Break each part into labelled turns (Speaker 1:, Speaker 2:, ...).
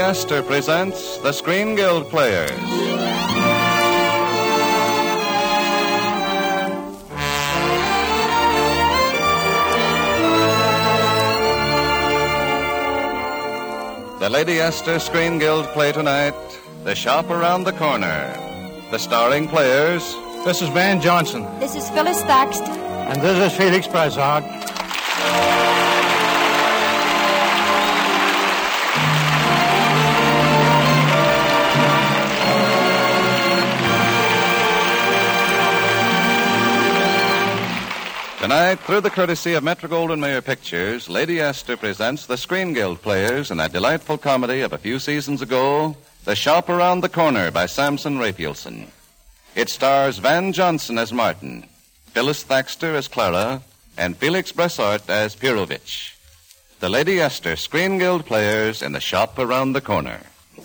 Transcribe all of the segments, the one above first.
Speaker 1: Astor presents the Screen Guild Players. The Lady Astor Screen Guild play tonight, The Shop Around the Corner. The starring players...
Speaker 2: This is Van Johnson.
Speaker 3: This is Phyllis Thaxter.
Speaker 4: And this is Felix Brazard.
Speaker 1: Tonight, through the courtesy of Metro-Goldwyn-Mayer Pictures, Lady Astor presents the Screen Guild Players in that delightful comedy of a few seasons ago, The Shop Around the Corner by Samson Raphaelson. It stars Van Johnson as Martin, Phyllis Thaxter as Clara, and Felix Brazard as Pirovich. The Lady Astor Screen Guild Players in The Shop Around the Corner.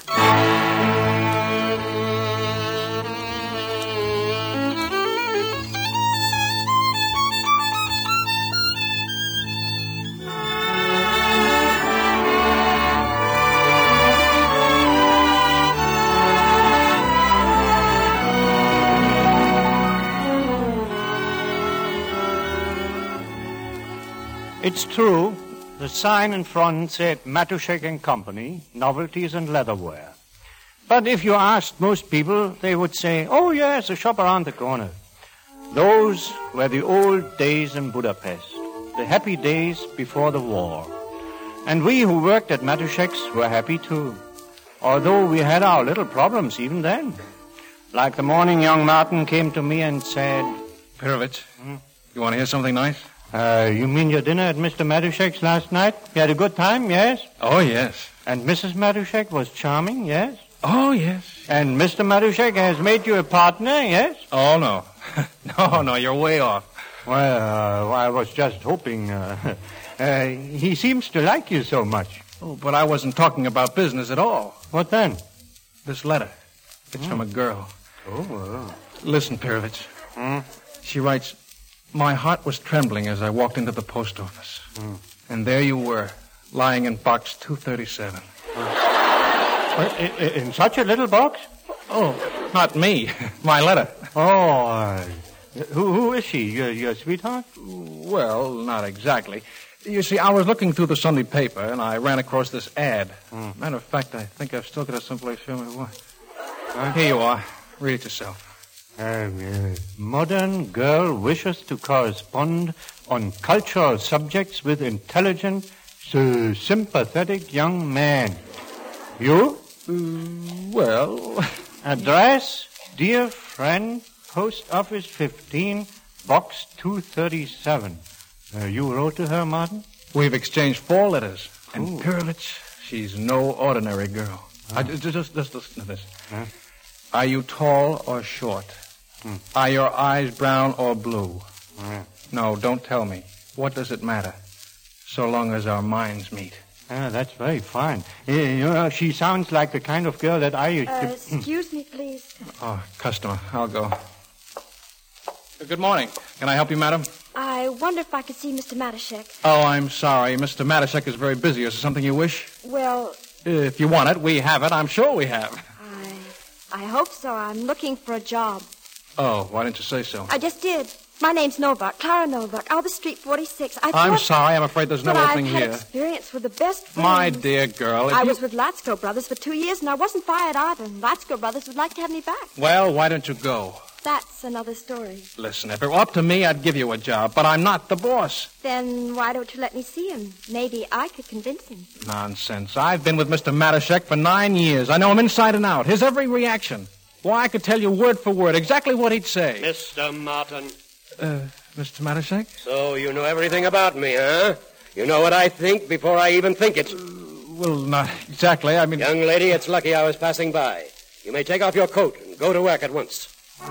Speaker 4: It's true, the sign in front said Matuszek and Company, novelties and leatherware. But if you asked most people, they would say, oh yes, a shop around the corner. Those were the old days in Budapest, the happy days before the war. And we who worked at Matuszek's were happy too, although we had our little problems even then. Like the morning young Martin came to me and said...
Speaker 2: Pirovich, you want to hear something nice?
Speaker 4: You mean your dinner at Mr. Matuszek's last night? You had a good time, yes?
Speaker 2: Oh, yes.
Speaker 4: And Mrs. Matuszek was charming, yes?
Speaker 2: Oh, yes.
Speaker 4: And Mr. Matuszek has made you a partner, yes?
Speaker 2: Oh, no. No, you're way off.
Speaker 4: Well, I was just hoping. He seems to like you so much.
Speaker 2: Oh, but I wasn't talking about business at all.
Speaker 4: What then?
Speaker 2: This letter. It's from a girl.
Speaker 4: Oh.
Speaker 2: Listen, Pirovich. She writes... My heart was trembling as I walked into the post office. And there you were, lying in box 237.
Speaker 4: In such a little box?
Speaker 2: Oh, not me. My letter.
Speaker 4: Oh, who is she? Your sweetheart?
Speaker 2: Well, not exactly. You see, I was looking through the Sunday paper, and I ran across this ad. Matter of fact, I think I've still got it someplace. Show me what. Here you are. Read it yourself.
Speaker 4: Modern girl wishes to correspond on cultural subjects with intelligent, sympathetic young man. You?
Speaker 2: Well...
Speaker 4: Address, dear friend, Post Office 15, Box 237. You wrote to her, Martin?
Speaker 2: We've exchanged 4 letters. And Pirovich, she's no ordinary girl. Just listen to this. Are you tall or short? Are your eyes brown or blue? No, don't tell me. What does it matter? So long as our minds meet.
Speaker 4: That's very fine. She sounds like the kind of girl that I used to...
Speaker 3: Excuse me, please.
Speaker 2: Oh, customer. I'll go. Good morning. Can I help you, madam?
Speaker 3: I wonder if I could see Mr. Matuszek.
Speaker 2: Oh, I'm sorry. Mr. Matuszek is very busy. Is there something you wish?
Speaker 3: Well...
Speaker 2: If you want it, we have it. I'm sure we have.
Speaker 3: I hope so. I'm looking for a job.
Speaker 2: Oh, why didn't you say so?
Speaker 3: I just did. My name's Novak, Clara Novak, Albert Street 46.
Speaker 2: I'm sorry. I'm afraid there's no opening here.
Speaker 3: I've had experience with the best friends.
Speaker 2: My dear girl,
Speaker 3: I was with Latsko Brothers for 2 years, and I wasn't fired either. And Latsko Brothers would like to have me back.
Speaker 2: Well, why don't you go?
Speaker 3: That's another story.
Speaker 2: Listen, if it were up to me, I'd give you a job, but I'm not the boss.
Speaker 3: Then why don't you let me see him? Maybe I could convince him.
Speaker 2: Nonsense. I've been with Mr. Matuszek for 9 years. I know him inside and out. His every reaction. Why, I could tell you word for word exactly what he'd say.
Speaker 5: Mr. Martin.
Speaker 2: Mr. Matuszek?
Speaker 5: So you know everything about me, huh? You know what I think before I even think it.
Speaker 2: Well, not exactly. I mean...
Speaker 5: Young lady, it's lucky I was passing by. You may take off your coat and go to work at once.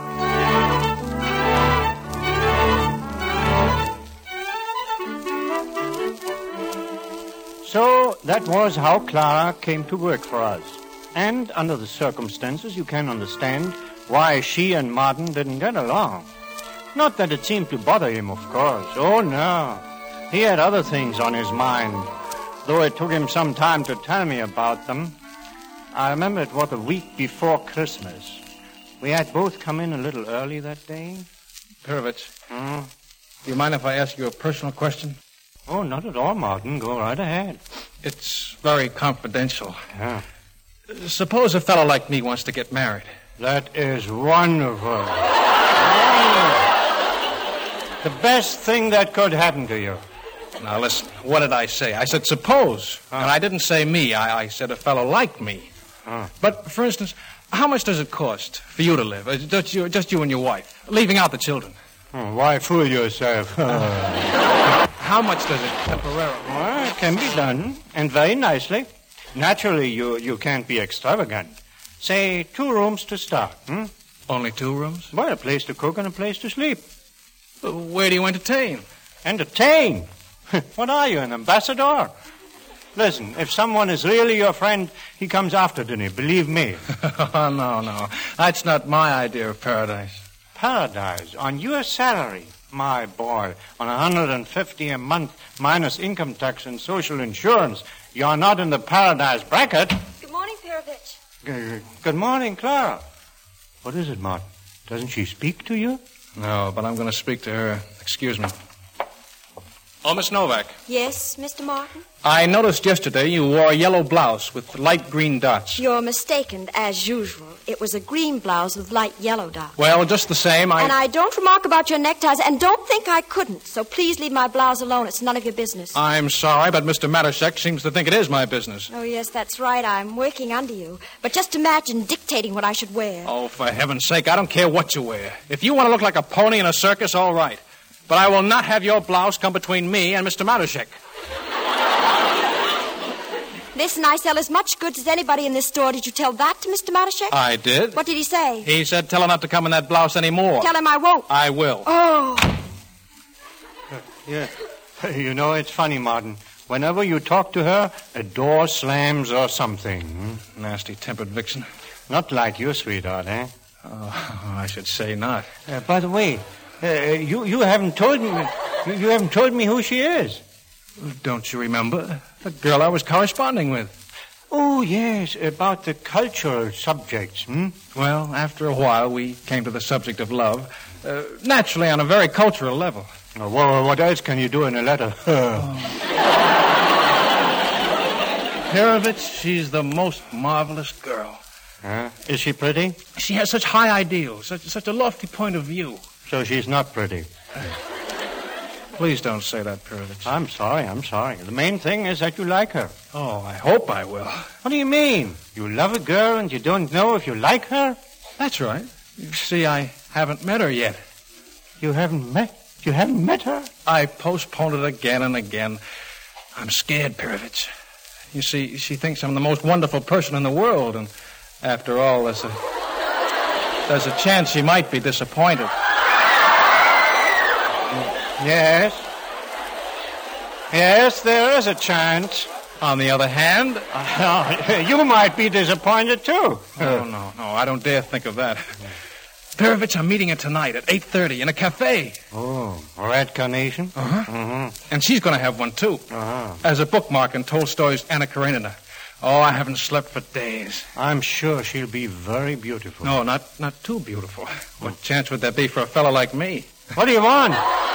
Speaker 4: So that was how Clara came to work for us. And under the circumstances, you can understand why she and Martin didn't get along. Not that it seemed to bother him, of course. Oh, no. He had other things on his mind, though it took him some time to tell me about them. I remember it was the week before Christmas. We had both come in a little early that day.
Speaker 2: Perovich, do you mind if I ask you a personal question?
Speaker 4: Oh, not at all, Martin. Go right ahead.
Speaker 2: It's very confidential.
Speaker 4: Yeah.
Speaker 2: Suppose a fellow like me wants to get married.
Speaker 4: That is wonderful. The best thing that could happen to you.
Speaker 2: Now, listen, what did I say? I said suppose. And I didn't say me. I said a fellow like me. But, for instance, how much does it cost for you to live? Just you and your wife, leaving out the children.
Speaker 4: Why fool yourself?
Speaker 2: How much does it temporarily?
Speaker 4: Well, it can be done, and very nicely. Naturally, you can't be extravagant. Say 2 rooms to start.
Speaker 2: Only 2 rooms?
Speaker 4: Well, a place to cook and a place to sleep.
Speaker 2: Where do you entertain?
Speaker 4: Entertain? What are you, an ambassador? Listen, if someone is really your friend, he comes after dinner, believe me.
Speaker 2: Oh, no. That's not my idea of paradise.
Speaker 4: Paradise? On your salary? My boy, on $150 a month minus income tax and social insurance, you're not in the paradise bracket.
Speaker 3: Good morning, Perovich.
Speaker 4: Good morning, Clara. What is it, Martin? Doesn't she speak to you?
Speaker 2: No, but I'm going to speak to her. Excuse me. Oh, Miss Novak.
Speaker 3: Yes, Mr. Martin?
Speaker 2: I noticed yesterday you wore a yellow blouse with light green dots.
Speaker 3: You're mistaken, as usual. It was a green blouse with light yellow dots.
Speaker 2: Well, just the same,
Speaker 3: And I don't remark about your neckties, and don't think I couldn't. So please leave my blouse alone. It's none of your business.
Speaker 2: I'm sorry, but Mr. Matuszek seems to think it is my business.
Speaker 3: Oh, yes, that's right. I'm working under you. But just imagine dictating what I should wear.
Speaker 2: Oh, for heaven's sake, I don't care what you wear. If you want to look like a pony in a circus, all right. But I will not have your blouse come between me and Mr. Matuszek.
Speaker 3: Listen, I sell as much goods as anybody in this store. Did you tell that to Mr. Matuszek?
Speaker 2: I did.
Speaker 3: What did he say?
Speaker 2: He said tell her not to come in that blouse anymore.
Speaker 3: Tell him I won't.
Speaker 2: I will.
Speaker 3: Oh.
Speaker 4: Yeah. You know, it's funny, Martin. Whenever you talk to her, a door slams or something.
Speaker 2: Nasty-tempered vixen.
Speaker 4: Not like you, sweetheart, eh?
Speaker 2: Oh, I should say not.
Speaker 4: By the way, you haven't told me. You haven't told me who she is.
Speaker 2: Don't you remember? The girl I was corresponding with.
Speaker 4: Oh, yes, about the cultural subjects,
Speaker 2: Well, after a while, we came to the subject of love. Naturally, on a very cultural level.
Speaker 4: Oh, well, what else can you do in a letter?
Speaker 2: Perovich, she's the most marvelous girl.
Speaker 4: Is she pretty?
Speaker 2: She has such high ideals, such a lofty point of view.
Speaker 4: So she's not pretty.
Speaker 2: Please don't say that, Perovich.
Speaker 4: I'm sorry. The main thing is that you like her.
Speaker 2: Oh, I hope I will.
Speaker 4: What do you mean? You love a girl and you don't know if you like her?
Speaker 2: That's right. You see, I haven't met her yet.
Speaker 4: You haven't met her?
Speaker 2: I postponed it again and again. I'm scared, Perovich. You see, she thinks I'm the most wonderful person in the world, and after all, there's a chance she might be disappointed.
Speaker 4: Yes, there is a chance.
Speaker 2: On the other hand...
Speaker 4: you might be disappointed, too.
Speaker 2: Oh, no, I don't dare think of that. Perovich, I'm meeting her tonight at 8:30 in a cafe.
Speaker 4: Oh, Red Carnation?
Speaker 2: And she's going to have one, too. As a bookmark in Tolstoy's Anna Karenina. Oh, I haven't slept for days.
Speaker 4: I'm sure she'll be very beautiful.
Speaker 2: No, not too beautiful. What chance would there be for a fellow like me?
Speaker 4: What do you want?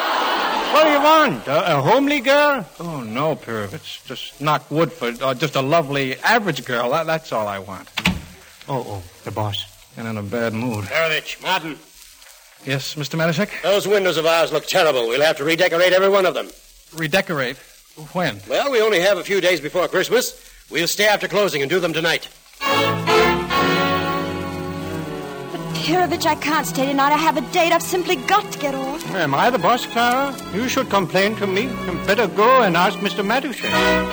Speaker 4: A homely girl?
Speaker 2: Oh, no, Perovich. Just knock wood for just a lovely average girl. That's all I want.
Speaker 4: Oh, the boss.
Speaker 2: And in a bad mood.
Speaker 5: Perovich, Martin.
Speaker 2: Yes, Mr. Matuszek?
Speaker 5: Those windows of ours look terrible. We'll have to redecorate every one of them.
Speaker 2: Redecorate? When?
Speaker 5: Well, we only have a few days before Christmas. We'll stay after closing and do them tonight.
Speaker 3: Perovich, I can't stay tonight. I have a date. I've simply got to get off.
Speaker 4: Am I the boss, Clara? You should complain to me. You better go and ask Mr. Matuszek.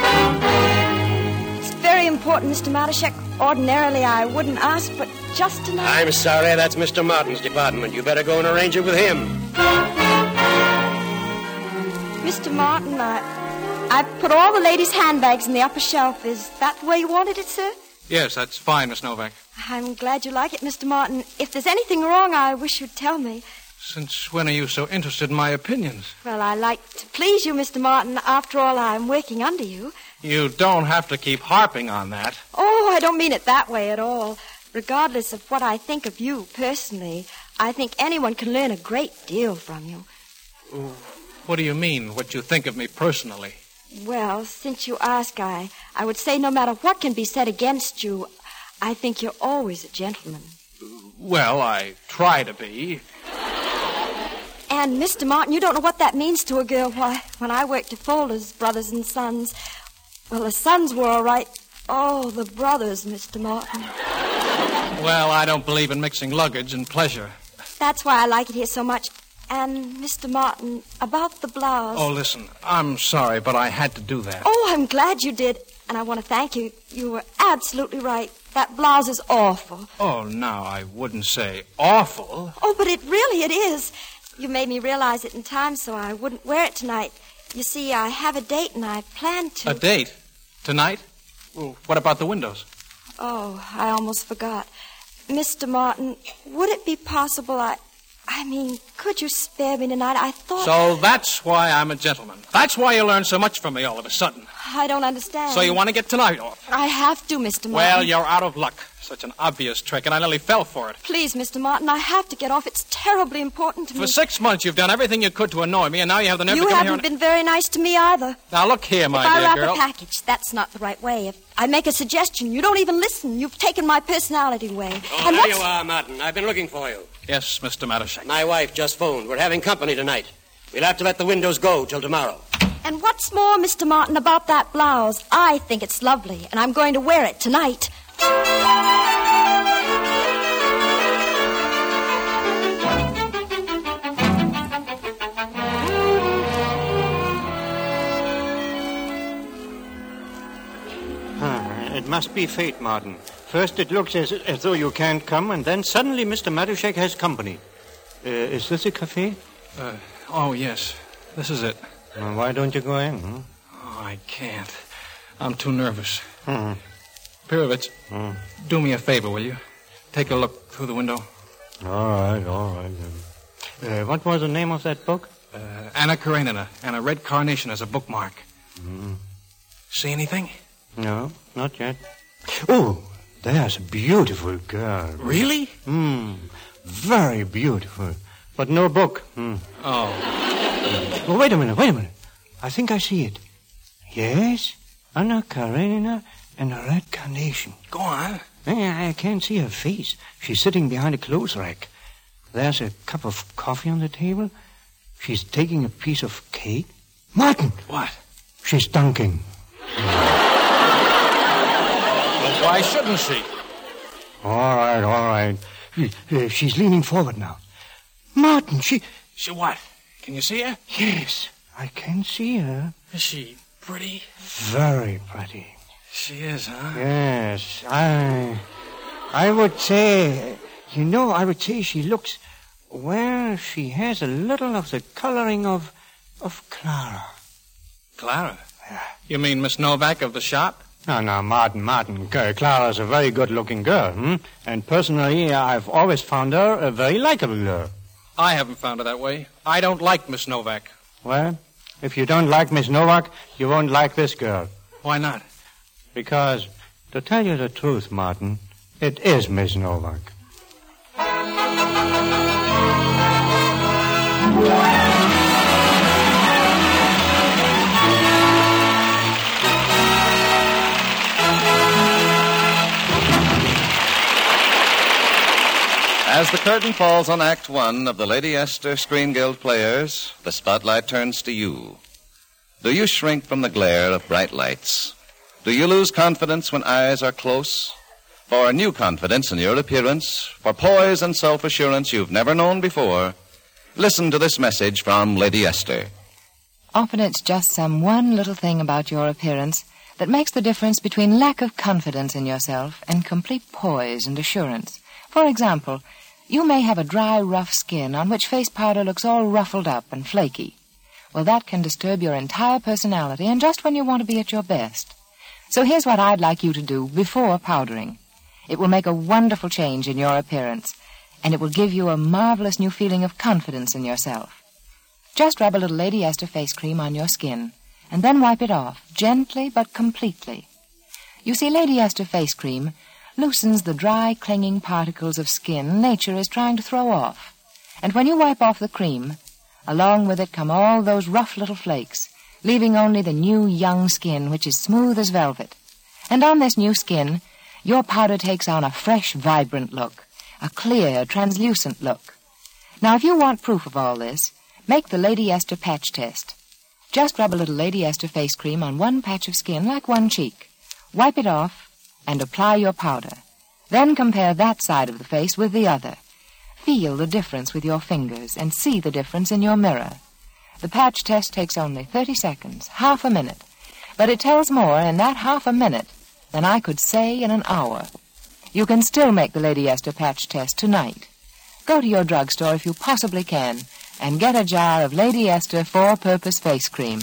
Speaker 3: It's very important, Mr. Matuszek. Ordinarily, I wouldn't ask, but just tonight...
Speaker 5: I'm sorry, that's Mr. Martin's department. You better go and arrange it with him.
Speaker 3: Mr. Martin, I put all the ladies' handbags in the upper shelf. Is that the way you wanted it, sir?
Speaker 2: Yes, that's fine, Miss Novak.
Speaker 3: I'm glad you like it, Mr. Martin. If there's anything wrong, I wish you'd tell me.
Speaker 2: Since when are you so interested in my opinions?
Speaker 3: Well, I like to please you, Mr. Martin. After all, I'm working under you.
Speaker 2: You don't have to keep harping on that.
Speaker 3: Oh, I don't mean it that way at all. Regardless of what I think of you personally, I think anyone can learn a great deal from you.
Speaker 2: What do you mean, what you think of me personally?
Speaker 3: Well, since you ask, I would say no matter what can be said against you, I think you're always a gentleman.
Speaker 2: Well, I try to be.
Speaker 3: And, Mr. Martin, you don't know what that means to a girl. Why, when I worked at Folder's Brothers and Sons, well, the sons were all right. Oh, the brothers, Mr. Martin.
Speaker 2: Well, I don't believe in mixing luggage and pleasure.
Speaker 3: That's why I like it here so much. And, Mr. Martin, about the blouse.
Speaker 2: Oh, listen, I'm sorry, but I had to do that.
Speaker 3: Oh, I'm glad you did. And I want to thank you. You were absolutely right. That blouse is awful.
Speaker 2: Oh, now, I wouldn't say awful.
Speaker 3: Oh, but it is. You made me realize it in time so I wouldn't wear it tonight. You see, I have a date and I plan to...
Speaker 2: A date? Tonight? Well, what about the windows?
Speaker 3: Oh, I almost forgot. Mr. Martin, would it be possible I mean, could you spare me tonight? I thought...
Speaker 2: So that's why I'm a gentleman. That's why you learn so much from me all of a sudden.
Speaker 3: I don't understand.
Speaker 2: So you want to get tonight off?
Speaker 3: I have to, Mr. Martin.
Speaker 2: Well, you're out of luck. Such an obvious trick, and I nearly fell for it.
Speaker 3: Please, Mr. Martin, I have to get off. It's terribly important to me.
Speaker 2: For 6 months, you've done everything you could to annoy me, and now you have the nerve to
Speaker 3: You
Speaker 2: come here
Speaker 3: haven't been very nice to me either.
Speaker 2: Now, look here, my
Speaker 3: dear girl. If I
Speaker 2: girl.
Speaker 3: wrap a package, that's not the right way. If I make a suggestion, you don't even listen. You've taken my personality away.
Speaker 5: Oh, and there you are, Martin. I've been looking for you.
Speaker 2: Yes, Mr. Matuszek.
Speaker 5: My wife just phoned. We're having company tonight. We'll have to let the windows go till tomorrow.
Speaker 3: And what's more, Mr. Martin, about that blouse, I think it's lovely, and I'm going to wear it tonight.
Speaker 4: It must be fate, Martin. First it looks as though you can't come, and then suddenly Mr. Matuszek has company. Is this a cafe?
Speaker 2: Oh, yes. This is it.
Speaker 4: Well, why don't you go in?
Speaker 2: Oh, I can't. I'm too nervous.
Speaker 4: Hmm.
Speaker 2: Pirovitz, do me a favor, will you? Take a look through the window.
Speaker 4: All right. What was the name of that book?
Speaker 2: Anna Karenina, and a red carnation as a bookmark. See anything?
Speaker 4: No, not yet. Oh, there's a beautiful girl.
Speaker 2: Really?
Speaker 4: Very beautiful. But no book.
Speaker 2: Oh,
Speaker 4: wait a minute. I think I see it. Yes, Anna Karenina and a red carnation.
Speaker 2: Go on.
Speaker 4: I can't see her face. She's sitting behind a clothes rack. There's a cup of coffee on the table. She's taking a piece of cake. Martin!
Speaker 2: What?
Speaker 4: She's dunking.
Speaker 2: Why shouldn't she?
Speaker 4: All right. She's leaning forward now. Martin, she...
Speaker 2: She what? Can you see her?
Speaker 4: Yes, I can see her.
Speaker 2: Is she pretty?
Speaker 4: Very pretty.
Speaker 2: She is, huh?
Speaker 4: Yes, I would say... I would say she looks... Well, she has a little of the coloring of Clara.
Speaker 2: Clara? You mean Miss Novak of the shop?
Speaker 4: No, Martin. Clara's a very good-looking girl, And personally, I've always found her a very likable girl.
Speaker 2: I haven't found her that way. I don't like Miss Novak.
Speaker 4: Well, if you don't like Miss Novak, you won't like this girl.
Speaker 2: Why not?
Speaker 4: Because, to tell you the truth, Martin, it is Miss Novak.
Speaker 1: As the curtain falls on Act One of the Lady Esther Screen Guild Players, the spotlight turns to you. Do you shrink from the glare of bright lights? Do you lose confidence when eyes are close? For new confidence in your appearance, for poise and self-assurance you've never known before, listen to this message from Lady Esther.
Speaker 6: Often it's just some one little thing about your appearance that makes the difference between lack of confidence in yourself and complete poise and assurance. For example, you may have a dry, rough skin on which face powder looks all ruffled up and flaky. Well, that can disturb your entire personality and just when you want to be at your best. So here's what I'd like you to do before powdering. It will make a wonderful change in your appearance, and it will give you a marvelous new feeling of confidence in yourself. Just rub a little Lady Esther face cream on your skin, and then wipe it off, gently but completely. You see, Lady Esther face cream loosens the dry, clinging particles of skin nature is trying to throw off. And when you wipe off the cream, along with it come all those rough little flakes, leaving only the new, young skin, which is smooth as velvet. And on this new skin, your powder takes on a fresh, vibrant look, a clear, translucent look. Now, if you want proof of all this, make the Lady Esther patch test. Just rub a little Lady Esther face cream on one patch of skin, like one cheek. Wipe it off, and apply your powder. Then compare that side of the face with the other. Feel the difference with your fingers, and see the difference in your mirror. The patch test takes only 30 seconds, half a minute. But it tells more in that half a minute than I could say in an hour. You can still make the Lady Esther patch test tonight. Go to your drugstore if you possibly can, and get a jar of Lady Esther four-purpose face cream.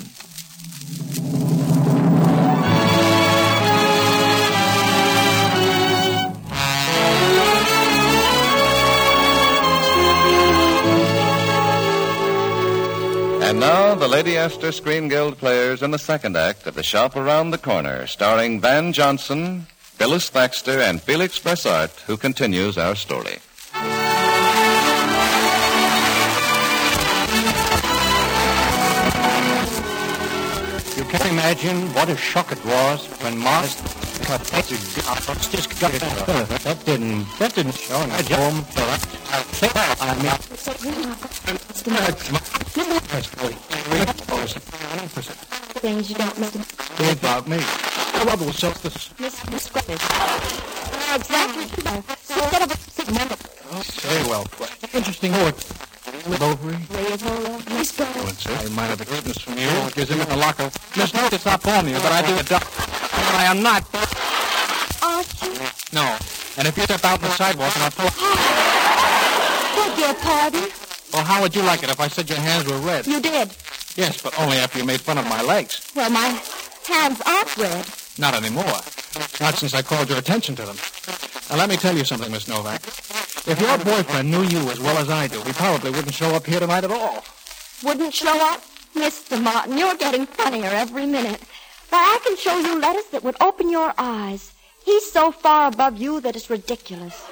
Speaker 1: And now, the Lady Esther Screen Guild players in the second act of The Shop Around the Corner, starring Van Johnson, Phyllis Thaxter, and Felix Bressart, who continues our story.
Speaker 4: You can imagine what a shock it was when Mars that didn't show at home for us.
Speaker 3: Things you don't know.
Speaker 2: What about me? What was this?
Speaker 3: Miss Griffith. Exactly. Instead of a
Speaker 2: Very well played. Interesting work. Bovary.
Speaker 3: Miss Griffith.
Speaker 2: What's it? I might have a witness from you. It gives him in the locker. Miss Note, it's not pulling you, but I do a duck. But I am not.
Speaker 3: Aren't you?
Speaker 2: No. And if you step out on the sidewalk and I pull...
Speaker 3: Beg your pardon.
Speaker 2: Well, how would you like it if I said your hands were red?
Speaker 3: You did.
Speaker 2: Yes, but only after you made fun of my legs.
Speaker 3: Well, my hands aren't red.
Speaker 2: Not anymore. Not since I called your attention to them. Now, let me tell you something, Miss Novak. If your boyfriend knew you as well as I do, he probably wouldn't show up here tonight at all.
Speaker 3: Wouldn't show up? Mr. Martin, you're getting funnier every minute. Why, I can show you letters that would open your eyes. He's so far above you that it's ridiculous.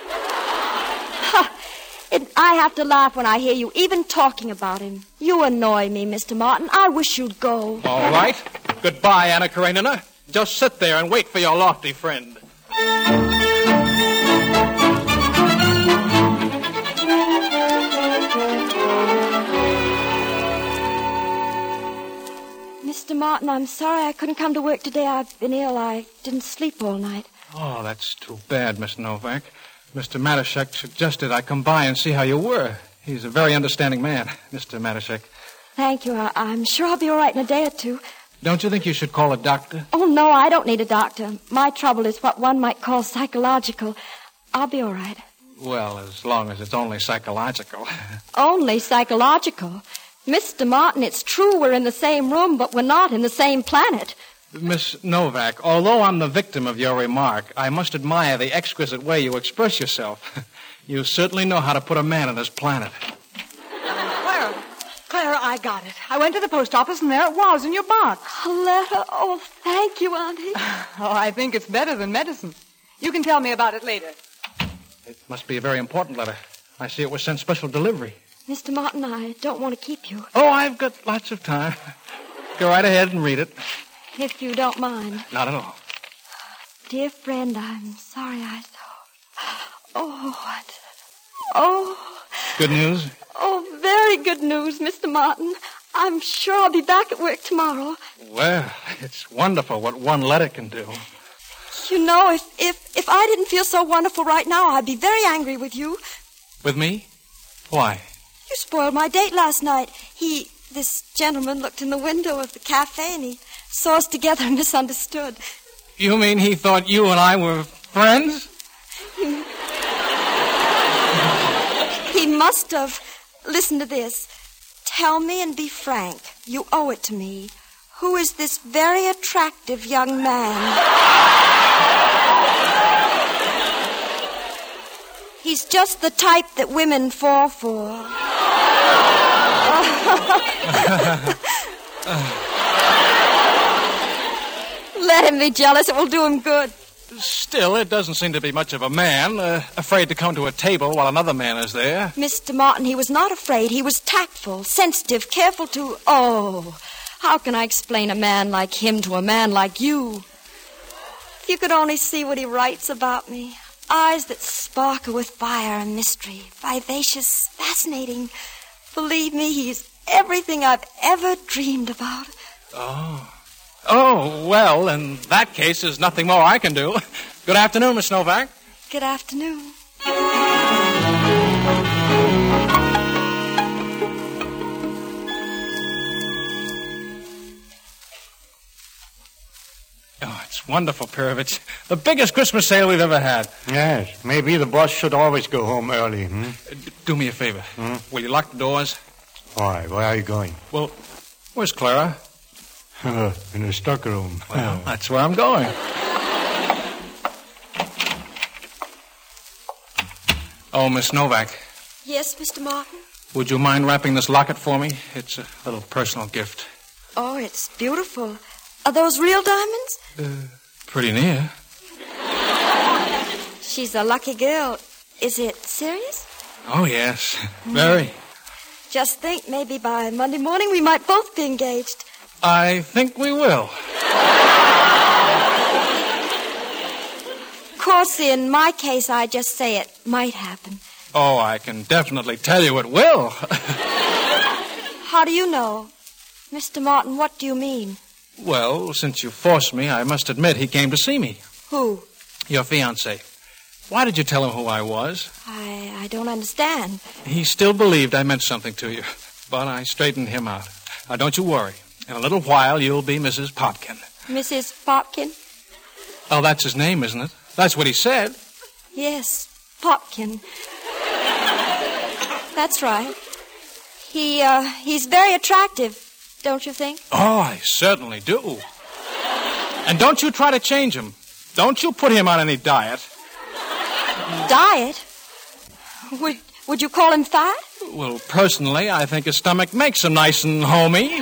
Speaker 3: I have to laugh when I hear you even talking about him. You annoy me, Mr. Martin. I wish you'd go.
Speaker 2: All right. Goodbye, Anna Karenina. Just sit there and wait for your lofty friend.
Speaker 3: Mr. Martin, I'm sorry I couldn't come to work today. I've been ill. I didn't sleep all night.
Speaker 2: Oh, that's too bad, Miss Novak. Mr. Matashek suggested I come by and see how you were. He's a very understanding man, Mr. Matashek.
Speaker 3: Thank you. I'm sure I'll be all right in a day or two.
Speaker 2: Don't you think you should call a doctor?
Speaker 3: Oh, no, I don't need a doctor. My trouble is what one might call psychological. I'll be all right.
Speaker 2: Well, as long as it's only psychological.
Speaker 3: Only psychological? Mr. Martin, it's true we're in the same room, but we're not in the same planet.
Speaker 2: Miss Novak, although I'm the victim of your remark, I must admire the exquisite way you express yourself. You certainly know how to put a man on his planet.
Speaker 7: Clara, I got it. I went to the post office, and there it was in your box.
Speaker 3: A letter? Oh, thank you, Auntie.
Speaker 7: Oh, I think it's better than medicine. You can tell me about it later.
Speaker 2: It must be a very important letter. I see it was sent special delivery.
Speaker 3: Mr. Martin, I don't want to keep you.
Speaker 2: Oh, I've got lots of time. Go right ahead and read it.
Speaker 3: If you don't mind.
Speaker 2: Not at all.
Speaker 3: Dear friend, I'm sorry I thought. Oh.
Speaker 2: Good news?
Speaker 3: Oh, very good news, Mr. Martin. I'm sure I'll be back at work tomorrow.
Speaker 2: Well, it's wonderful what one letter can do.
Speaker 3: You know, if I didn't feel so wonderful right now, I'd be very angry with you.
Speaker 2: With me? Why?
Speaker 3: You spoiled my date last night. This gentleman looked in the window of the cafe and he saw us together and misunderstood.
Speaker 2: You mean he thought you and I were friends?
Speaker 3: He must have. Listen to this. Tell me and be frank. You owe it to me. Who is this very attractive young man? He's just the type that women fall for. Let him be jealous. It will do him good.
Speaker 2: Still, it doesn't seem to be much of a man, afraid to come to a table while another man is there.
Speaker 3: Mr. Martin, he was not afraid. He was tactful, sensitive, careful to... Oh, how can I explain a man like him to a man like you? If you could only see what he writes about me. Eyes that sparkle with fire and mystery. Vivacious, fascinating. Believe me, he's everything I've ever dreamed about.
Speaker 2: Oh, well, in that case, there's nothing more I can do. Good afternoon, Miss Novak.
Speaker 3: Good afternoon.
Speaker 2: Oh, it's wonderful, Pirovich. The biggest Christmas sale we've ever had.
Speaker 4: Yes, maybe the boss should always go home early.
Speaker 2: Do me a favor. Will you lock the doors?
Speaker 4: Why? Where are you going?
Speaker 2: Well, where's Clara?
Speaker 4: In the stockroom.
Speaker 2: Well, that's where I'm going. Oh, Miss Novak.
Speaker 3: Yes, Mr. Martin?
Speaker 2: Would you mind wrapping this locket for me? It's a little personal gift.
Speaker 3: Oh, it's beautiful. Are those real diamonds?
Speaker 2: Pretty near.
Speaker 3: She's a lucky girl. Is it serious?
Speaker 2: Oh, yes. Very.
Speaker 3: Just think, maybe by Monday morning we might both be engaged.
Speaker 2: I think we will.
Speaker 3: Of course, in my case, I just say it might happen.
Speaker 2: Oh, I can definitely tell you it will.
Speaker 3: How do you know? Mr. Martin, what do you mean?
Speaker 2: Well, since you forced me, I must admit he came to see me.
Speaker 3: Who?
Speaker 2: Your fiancé. Why did you tell him who I was?
Speaker 3: I don't understand.
Speaker 2: He still believed I meant something to you, but I straightened him out. Now, don't you worry. In a little while, you'll be Mrs. Popkin.
Speaker 3: Mrs. Popkin?
Speaker 2: Oh, that's his name, isn't it? That's what he said.
Speaker 3: Yes, Popkin. That's right. He's very attractive, don't you think?
Speaker 2: Oh, I certainly do. And don't you try to change him. Don't you put him on any diet.
Speaker 3: Diet? Would you call him fat?
Speaker 2: Well, personally, I think his stomach makes him nice and homey.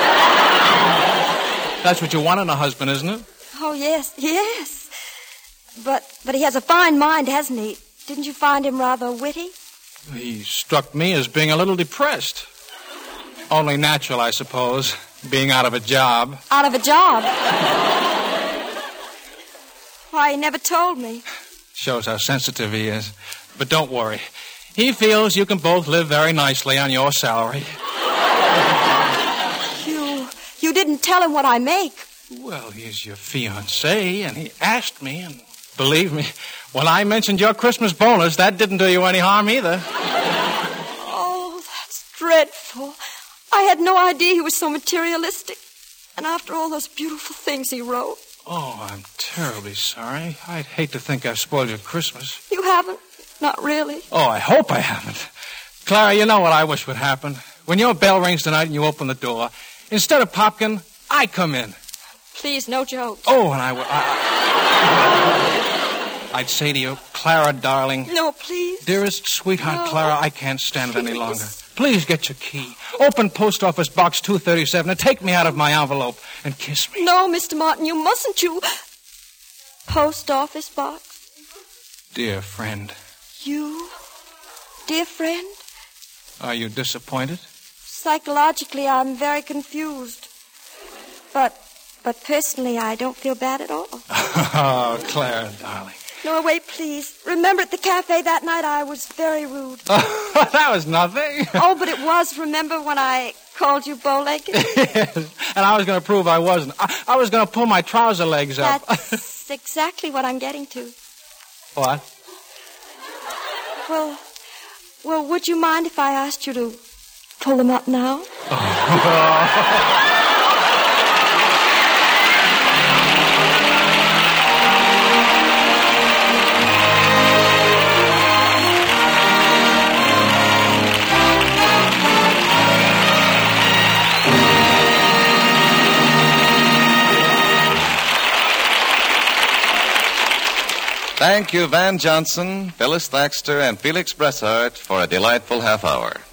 Speaker 2: That's what you want in a husband, isn't it?
Speaker 3: Oh, yes. But he has a fine mind, hasn't he? Didn't you find him rather witty?
Speaker 2: He struck me as being a little depressed. Only natural, I suppose, being out of a job.
Speaker 3: Out of a job? Why, he never told me.
Speaker 2: Shows how sensitive he is. But don't worry. He feels you can both live very nicely on your salary.
Speaker 3: You didn't tell him what I make.
Speaker 2: Well, he's your fiancé, and he asked me, and believe me, when I mentioned your Christmas bonus, that didn't do you any harm either.
Speaker 3: Oh, that's dreadful. I had no idea he was so materialistic. And after all those beautiful things he wrote.
Speaker 2: Oh, I'm terribly sorry. I'd hate to think I've spoiled your Christmas.
Speaker 3: You haven't? Not really.
Speaker 2: Oh, I hope I haven't. Clara, you know what I wish would happen? When your bell rings tonight and you open the door, instead of Popkin, I come in.
Speaker 3: Please, no jokes.
Speaker 2: Oh, and I'd say to you, Clara, darling.
Speaker 3: No, please.
Speaker 2: Dearest, sweetheart,
Speaker 3: No.
Speaker 2: Clara, I can't stand it any longer. Please get your key. Open Post Office Box 237 and take me out of my envelope and kiss me.
Speaker 3: No, Mr. Martin, you mustn't. Post Office Box?
Speaker 2: Dear friend.
Speaker 3: You? Dear friend?
Speaker 2: Are you disappointed?
Speaker 3: Psychologically, I'm very confused. But personally, I don't feel bad at all.
Speaker 2: Oh, Clara, darling.
Speaker 3: No, wait, please. Remember at the cafe that night I was very rude.
Speaker 2: That was nothing.
Speaker 3: Oh, but it was. Remember when I called you bow-legged?
Speaker 2: Yes, and I was going to prove I wasn't. I was going to pull my trouser legs up.
Speaker 3: That's exactly what I'm getting to.
Speaker 2: What?
Speaker 3: Well, would you mind if I asked you to pull them up now?
Speaker 1: Thank you, Van Johnson, Phyllis Thaxter, and Felix Bressart for a delightful half hour.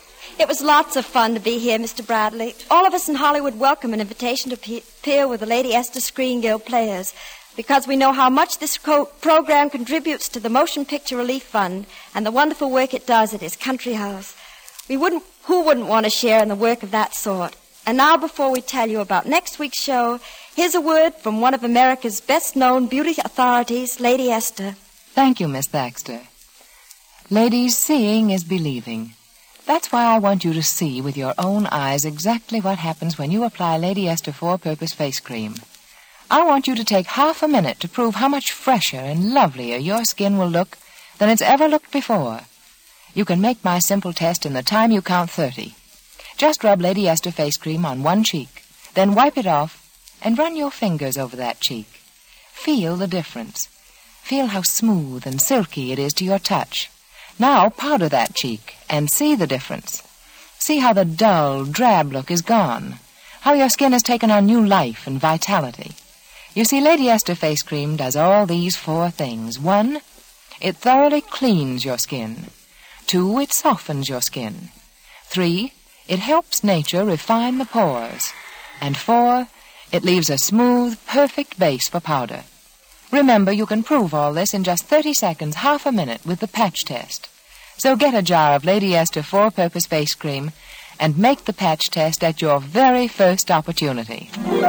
Speaker 3: It was lots of fun to be here, Mr. Bradley. All of us in Hollywood welcome an invitation to appear with the Lady Esther Screen Guild Players because we know how much this program contributes to the Motion Picture Relief Fund and the wonderful work it does at his country house. Who wouldn't want to share in the work of that sort? And now, before we tell you about next week's show, here's a word from one of America's best-known beauty authorities, Lady Esther.
Speaker 6: Thank you, Miss Thaxter. Ladies, seeing is believing. That's why I want you to see with your own eyes exactly what happens when you apply Lady Esther Four-Purpose Face Cream. I want you to take half a minute to prove how much fresher and lovelier your skin will look than it's ever looked before. You can make my simple test in the time you count 30. Just rub Lady Esther Face Cream on one cheek, then wipe it off and run your fingers over that cheek. Feel the difference. Feel how smooth and silky it is to your touch. Now powder that cheek and see the difference. See how the dull, drab look is gone. How your skin has taken on new life and vitality. You see, Lady Esther Face Cream does all these 4 things. 1, it thoroughly cleans your skin. 2, it softens your skin. 3, it helps nature refine the pores. And 4, it leaves a smooth, perfect base for powder. Remember, you can prove all this in just 30 seconds, half a minute, with the patch test. So get a jar of Lady Esther Four-Purpose Face Cream and make the patch test at your very first opportunity.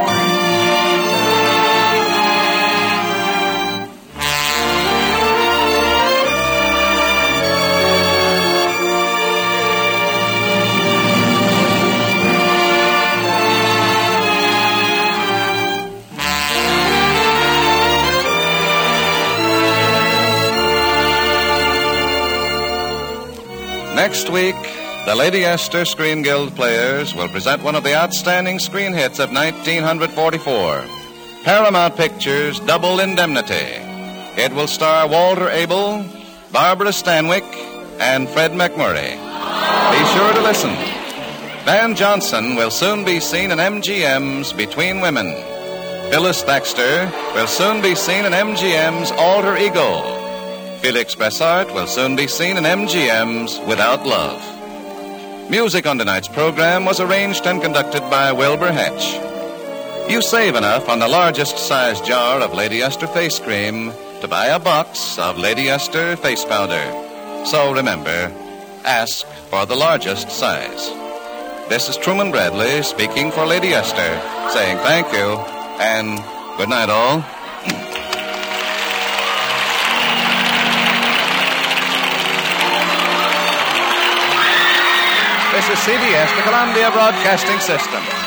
Speaker 1: Next week, the Lady Esther Screen Guild Players will present one of the outstanding screen hits of 1944, Paramount Pictures' Double Indemnity. It will star Walter Abel, Barbara Stanwyck, and Fred McMurray. Be sure to listen. Van Johnson will soon be seen in MGM's Between Women. Phyllis Thaxter will soon be seen in MGM's Alter Ego. Felix Bressart will soon be seen in MGM's Without Love. Music on tonight's program was arranged and conducted by Wilbur Hatch. You save enough on the largest size jar of Lady Esther Face Cream to buy a box of Lady Esther Face Powder. So remember, ask for the largest size. This is Truman Bradley speaking for Lady Esther, saying thank you and good night all. This is CBS, the Columbia Broadcasting System.